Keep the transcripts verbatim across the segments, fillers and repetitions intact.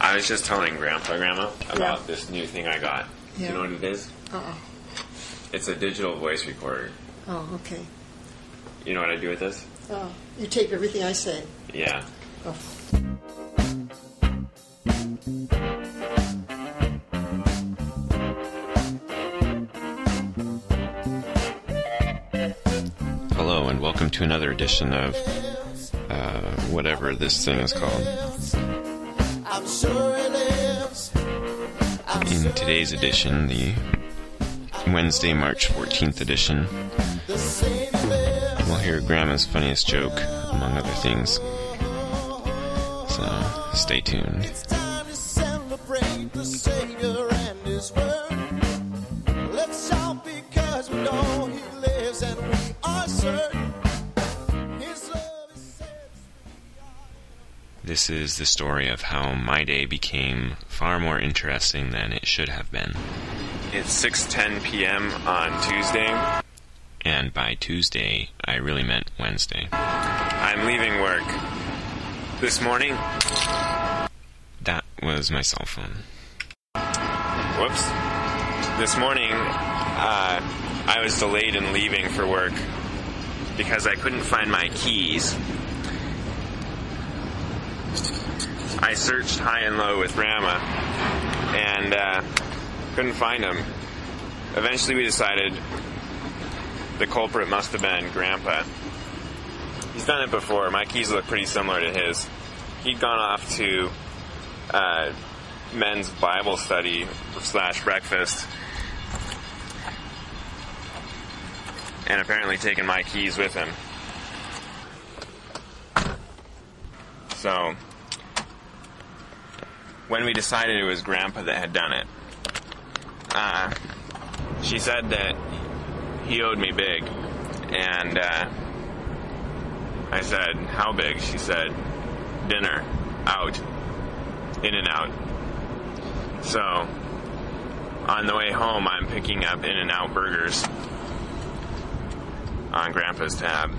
I was just telling Grandpa, Grandma, about Yeah. this new thing I got. Yeah. Do you know what it is? Uh-uh. It's a digital voice recorder. Oh, okay. You know what I do with this? Oh, you tape everything I say. Yeah. Oh. Hello, and welcome to another edition of uh, whatever this thing is called. I'm sure it is. I'm In sure today's edition, the Wednesday, March fourteenth edition, the same lives. we'll hear Grandma's funniest joke, among other things. So, stay tuned. It's time to celebrate the Savior and His word. Let's shout because we know He lives and we are certain. His love is said. This is the story of how my day became far more interesting than it should have been. It's six ten p.m. on Tuesday. And by Tuesday, I really meant Wednesday. I'm leaving work. This morning, that was my cell phone. Whoops. This morning, uh, I was delayed in leaving for work because I couldn't find my keys. I searched high and low with Grandma and uh, couldn't find them. Eventually we decided the culprit must have been Grandpa. He's done it before. My keys look pretty similar to his. He'd gone off to uh, men's Bible study slash breakfast and apparently taken my keys with him. So, when we decided it was Grandpa that had done it, uh, she said that he owed me big, and uh, I said, how big? She said, dinner, out, in and out. So, on the way home, I'm picking up In-N-Out burgers on Grandpa's tab.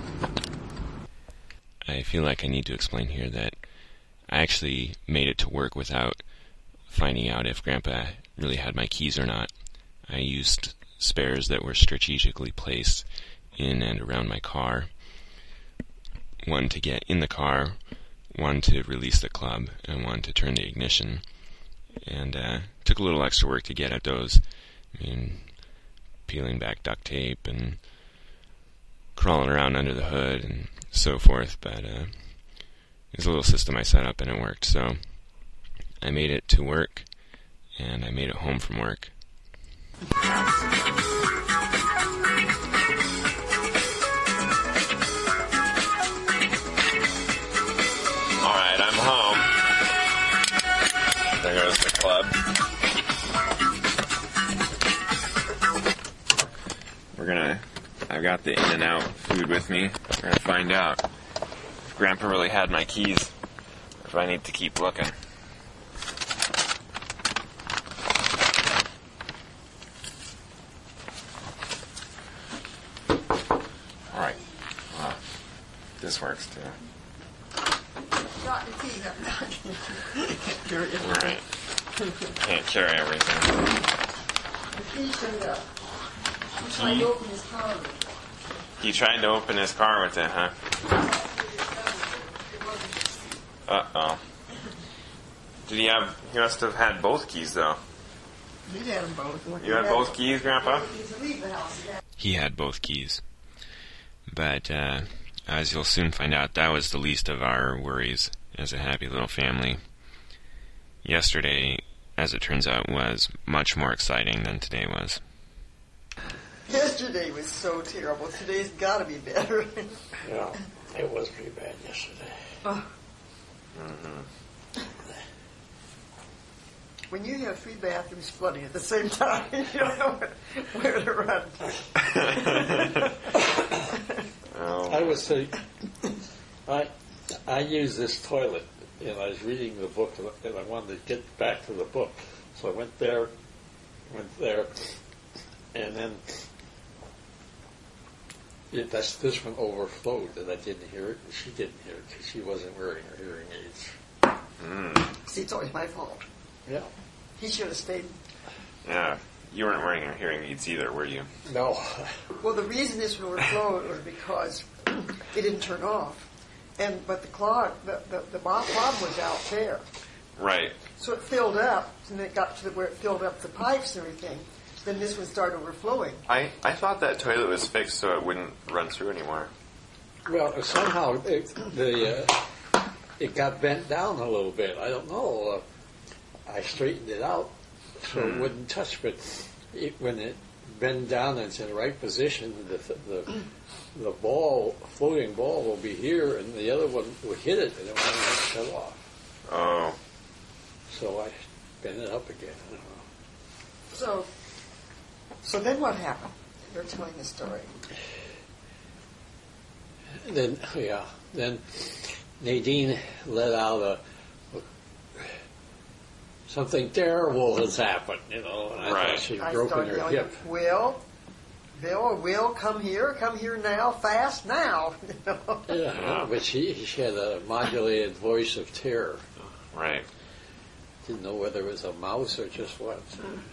I feel like I need to explain here that I actually made it to work without finding out if Grandpa really had my keys or not. I used spares that were strategically placed in and around my car. One to get in the car, one to release the club, and one to turn the ignition. And uh, took a little extra work to get at those. I mean, peeling back duct tape and crawling around under the hood and so forth, but uh, it was a little system I set up and it worked. So I made it to work, and I made it home from work. Alright, I'm home. There goes the club. We're gonna... I've got the In-N-Out food with me. We're gonna find out if Grandpa really had my keys, or if I need to keep looking. Alright. Well, this works too. Got the keys up now. Can't carry it. Alright. Can't carry everything. The keys showed up. I'm trying to open his car. He tried to open his car with it, huh? Uh-oh. Did he have... He must have had both keys, though. He had them both. You had both keys, Grandpa? Leave the house. He had both keys. But, uh, as you'll soon find out, that was the least of our worries as a happy little family. Yesterday, as it turns out, was much more exciting than today was. Yesterday was so terrible. Today's got to be better. Yeah, it was pretty bad yesterday. Oh. Mm-hmm. When you have three bathrooms flooding at the same time, you don't know where to run to. Oh. I was saying, I I use this toilet, and I was reading the book, and I wanted to get back to the book, so I went there, went there, and then it, that's, this one overflowed, and I didn't hear it, and she didn't hear it because she wasn't wearing her hearing aids. Mm. See, it's always my fault. Yeah. He should have stayed. Yeah. You weren't wearing your hearing aids either, were you? No. Well, the reason this overflowed was because it didn't turn off. And but the clog, the, the, the problem was out there. Right. So it filled up, and then it got to the, where it filled up the pipes and everything. Then this one started overflowing. I, I thought that toilet was fixed so it wouldn't run through anymore. Well, somehow it, the uh, it got bent down a little bit. I don't know. Uh, I straightened it out so it wouldn't touch, but it, when it bent down and it's in the right position, the the the ball, floating ball, will be here, and the other one will hit it, and it won't shut off. Oh. So I bent it up again. I don't know. So, so then what happened? You're telling the story. Then, yeah, then Nadine let out a, something terrible has happened, you know, and I Right. thought she'd I broken started her yelling, hip. Will, Bill, Will, come here, come here now, fast now. You know? Yeah, but she, she had a modulated voice of terror. Right. Didn't know whether it was a mouse or just what.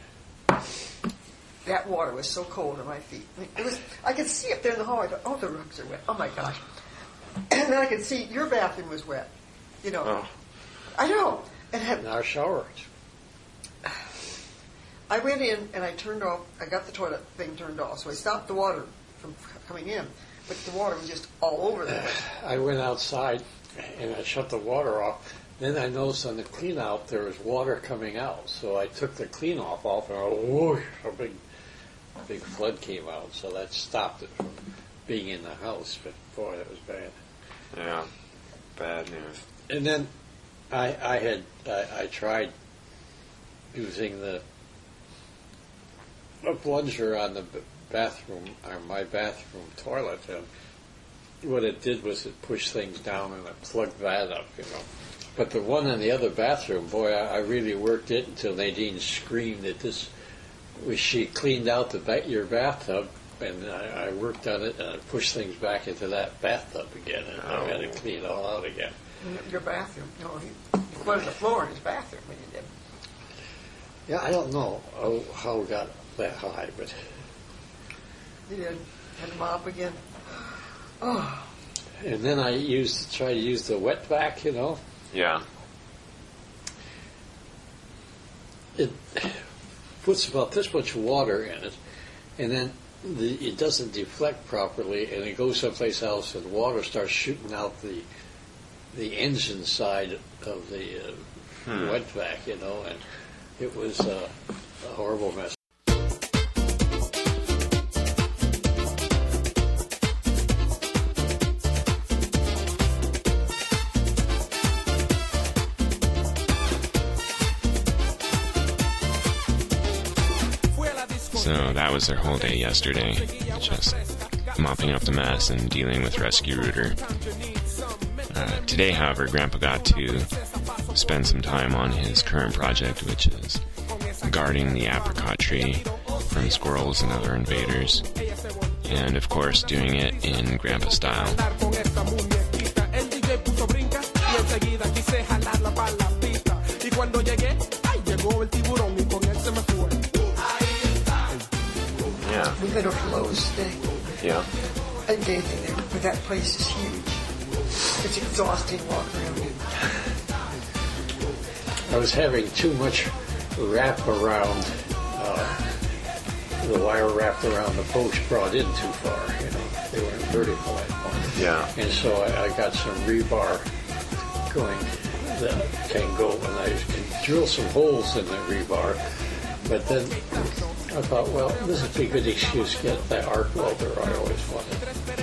That water was so cold on my feet. It was. I could see up there in the hallway. I thought, oh, the rugs are wet. Oh my gosh! And then I could see your bathroom was wet. You know. Oh. I know. And had, In our showers. I went in and I turned off. I got the toilet thing turned off, so I stopped the water from coming in. But the water was just all over the place. I went outside and I shut the water off. Then I noticed on the clean out there was water coming out. So I took the clean off off and a whoosh, a big, big flood came out. So that stopped it from being in the house. But boy, that was bad. Yeah. Bad news. And then I, I had I, I tried using the a plunger on the b- bathroom, or my bathroom toilet, and what it did was it pushed things down and it plugged that up, you know. But the one in the other bathroom, boy, I, I really worked it until Nadine screamed that this was she cleaned out the ba- your bathtub, and I, I worked on it and I pushed things back into that bathtub again, and I had to clean it all out again. Your bathroom. No, he flooded the floor in his bathroom when you did. Yeah, I don't know how, how it got that high, but You did. Had to mop again. Oh. and then I used try to use the wet vac, you know. Yeah. It puts about this much water in it, and then the, it doesn't deflect properly, and it goes someplace else, and water starts shooting out the the engine side of the uh, Hmm. wet vac, you know, and it was uh, a horrible mess. So that was their whole day yesterday, just mopping up the mess and dealing with Rescue Rooter. Uh, today, however, Grandpa got to spend some time on his current project, which is guarding the apricot tree from squirrels and other invaders, and of course doing it in Grandpa style. Yeah. We went over to Lowe's today. Yeah. I didn't get anything there, but that place is huge. It's exhausting walking around it. I was having too much wrap around, uh, the wire wrapped around the post brought in too far, you know. They weren't vertical anymore. Yeah. And so I, I got some rebar going that can go, and I can drill some holes in the rebar. But then I thought, well, this would be a good excuse to get that arc welder I always wanted.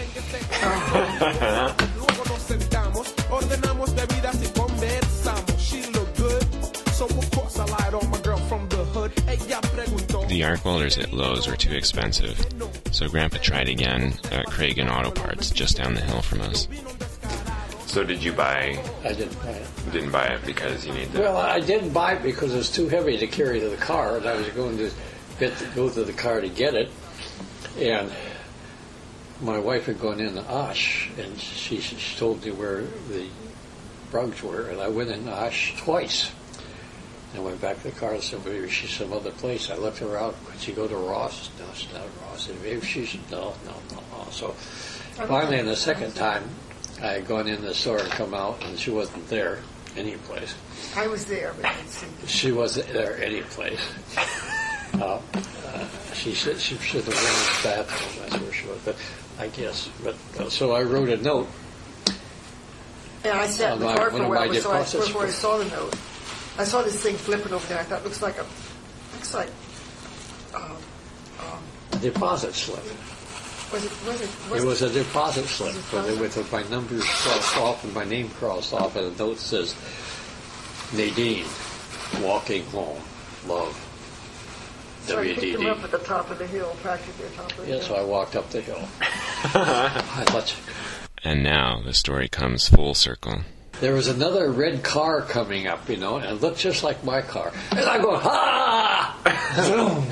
The arc welders at Lowe's were too expensive, so Grandpa tried again at Craig and Auto Parts just down the hill from us. So did you buy? I didn't buy it. Didn't buy it because you need the. Well, I didn't buy it because it was too heavy to carry to the car, and I was going to get to go to the car to get it. And my wife had gone in to Osh, and she, she told me where the rugs were, and I went in Osh twice. I went back to the car and said, maybe she's some other place. I looked around. Could she go to Ross? No, it's not Ross. And maybe she's, no, no, no, no. So finally, the second time, I had gone in the store and come out, and she wasn't there any place. I was there, but I didn't see you. She wasn't there any place. Uh, uh, she said she should have been in the bathroom. That's where she was. But I guess. But uh, so I wrote a note. And I sat in the Uh, car one for a of while my before I, deposits before I were- saw the note. I saw this thing flipping over there. I thought it looks like a, looks like, um, um, Deposit slip. was it, was it, was It was a deposit slip, Was it but it, deposit? with my numbers crossed off and my name crossed off, and the note says, Nadine, walking home, love, So I W D picked him D. up at the top of the hill, practically at the top of the Yeah, hill. so I walked up the hill. I thought, And now the story comes full circle. there was another red car coming up, you know, and it looked just like my car. And I go, ha! Boom!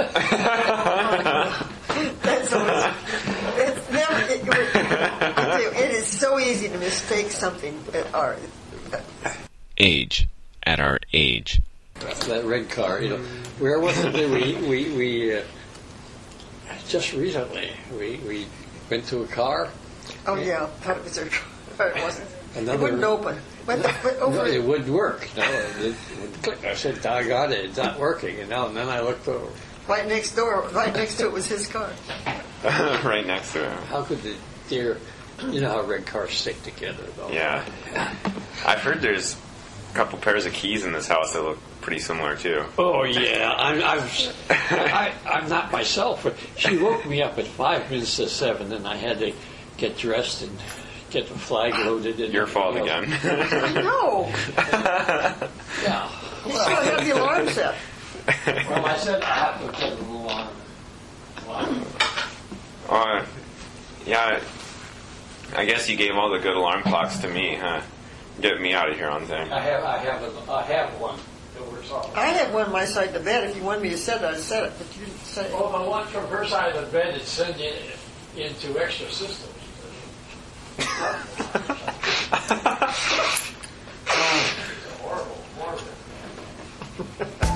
That's always, it's never, it, it, I'll tell you, it is so easy to mistake something at our, Age. At our age. That red car, you know. Where was it that we, we, we uh, just recently, we, we went to a car. oh yeah, thought it was their, but it wasn't. Another- It wouldn't open. Went, the, went over No, it it. wouldn't work. No, it, it would click. I said, doggone it, it's not working. And, now, and then I looked over. Right next door, right next to it was his car. Right next to him. How could the deer, you know how red cars stick together, though? Yeah. I've heard there's a couple pairs of keys in this house that look pretty similar too. Oh, yeah. I'm, I'm, I, I'm not myself, but she woke me up at five minutes to seven, and I had to get dressed and get the flag loaded. And Your fault again. I know. Yeah. You still have the alarm set. Well, I said I have to put an alarm. alarm. uh, yeah, I guess you gave all the good alarm clocks to me, huh? Get me out of here on time. I have, I have, a, I have one that works off. I had one on my side of the bed. If you wanted me to set it, I'd set it, but you didn't say it. Well, the one from her side of the bed is send you into extra systems. It's horrible, horrible.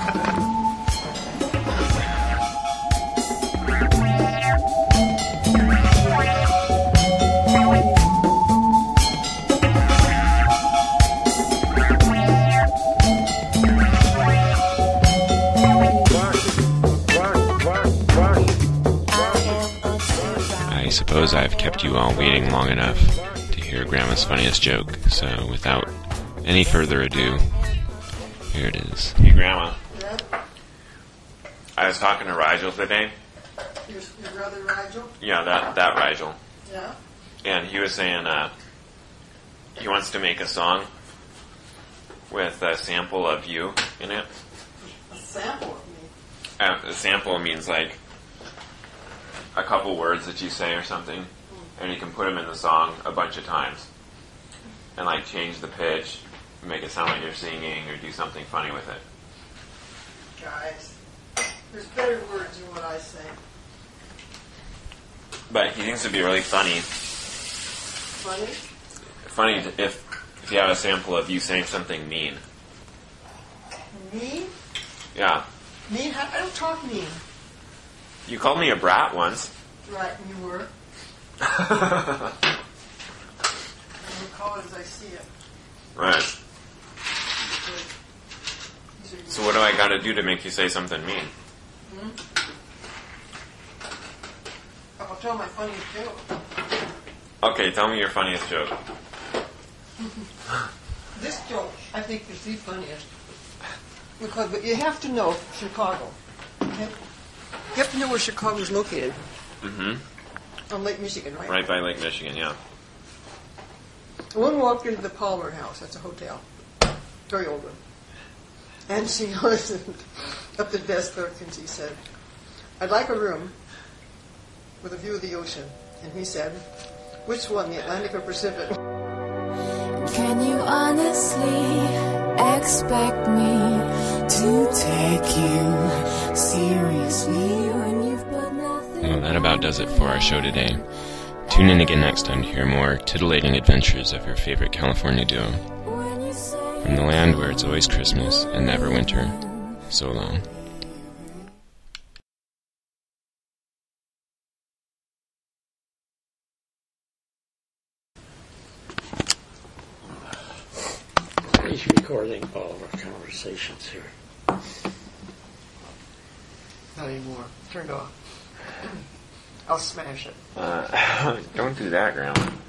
I suppose I've kept you all waiting long enough to hear Grandma's funniest joke, so without any further ado, here it is. Hey, Grandma. Yeah? I was talking to Rigel today. Your, your brother Rigel? Yeah, that, that Rigel. Yeah? And he was saying uh, he wants to make a song with a sample of you in it. A sample of me. Uh, a sample means like a couple words that you say or something, and you can put them in the song a bunch of times, and like change the pitch, make it sound like you're singing, or do something funny with it. Guys, there's better words than what I say. But he thinks it'd be really funny, Funny? funny if if you have a sample of you saying something mean. Mean? Yeah, Mean? I don't talk mean. you called me a brat once. Right, and you were. I recall it as I see it. Right. These are- So what do I got to do to make you say something mean? I'll tell my funniest joke. Okay, tell me your funniest joke. This joke, I think, is the funniest. Because, but you have to know Chicago. Okay? You have to know where Chicago is located. Mm-hmm. On Lake Michigan, right? Right by Lake Michigan, yeah. One walked into the Palmer House. That's a hotel. Very old one. And she listened up the desk clerk and she said, I'd like a room with a view of the ocean. And he said, which one, the Atlantic or Pacific? Can you honestly expect me to take you seriously when you've put nothing? Well, that about does it for our show today. Tune in again next time to hear more titillating adventures of your favorite California duo. From the land where it's always Christmas and never winter, so long. He's recording all of our conversations here. Not anymore. Turned off. I'll smash it. Uh, don't do that, Grandma.